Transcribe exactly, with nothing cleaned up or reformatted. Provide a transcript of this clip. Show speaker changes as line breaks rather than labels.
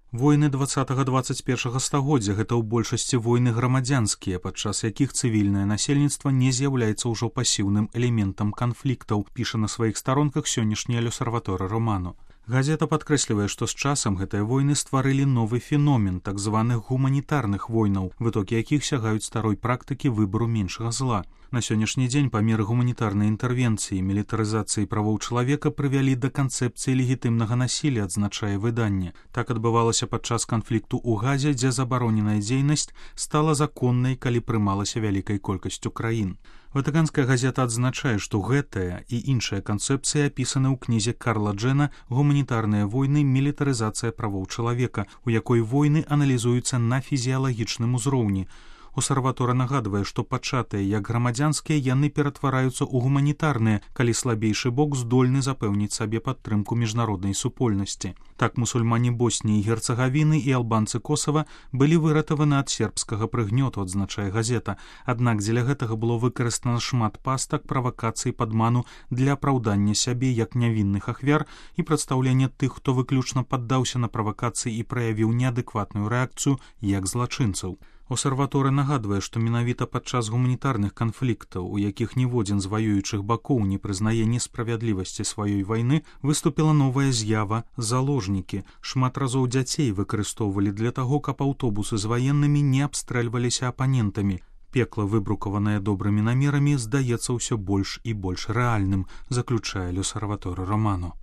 Войны дваццатага дваццаць першага стагоддзя гэта ў большасці войны грамадзянскія, падчас якіх цывільнае насельніцтва не з'яўляецца ўжо пасіўным элементам канфліктаў, піша на сваіх старонках сённяшні L'Osservatore Romano. Газета падкрэслівае, што з часам гэтыя войны стварылі новы феномен так званых гуманітарных войнаў, вытокі якіх сягаюць старой практыкі выбару меншага зла. На сённяшні дзень па меры гуманітарнай інтэрвенцыі і мілітарызацыі правоў чалавека прывялі да канцэпцыі легітымнага насілля, адзначае выданне. Так адбывалася падчас канфлікту ў Газе, дзе забароненая дзейнасць стала законнай, калі прымалася вялікай колькасцю краін. Ватыканская газета адзначае, што гэтая і іншая канцэпцыі апісаны ў кнізе Карла Джена «Гуманітарныя войны. Мілітарызацыя правоў чалавека», у якой войны аналізуюцца на фізіялагічным узроўні. L'Osservatore нагадвае, што пачатыя як грамадзянскія яны ператвараюцца ў гуманітарныя, калі слабейшы бок здольны запэўніць сабе падтрымку міжнароднай супольнасці. Так мусульмане Босніі і Герцагавіны і албанцы Косава былі выратаваны ад сербскага прыгнёту, адзначае газета. Аднак дзеля гэтага было выкарыстана шмат пастак, правакацый, падману для апраўдання сябе як нявінных ахвяр і прадстаўлення тых, хто выключна паддаўся на правакацыі і праявіў неадэкватную рэакцыю як злачынцаў. L'Osservatore нагадвае, што менавіта падчас гуманітарных канфліктаў, у якіх ніводзін з ваюючых бакоў не прызнае несправядлівасці сваёй вайны, выступіла новая з'ява заложнікі. Шмат разоў дзяцей выкарыстоўвалі для таго, каб аўтобусы з ваеннымі не абстрэльваліся апанентамі. Пекла, выбрукаванае добрымі намерамі, здаецца ўсё больш і больш рэальным, заключае L'Osservatore Romano.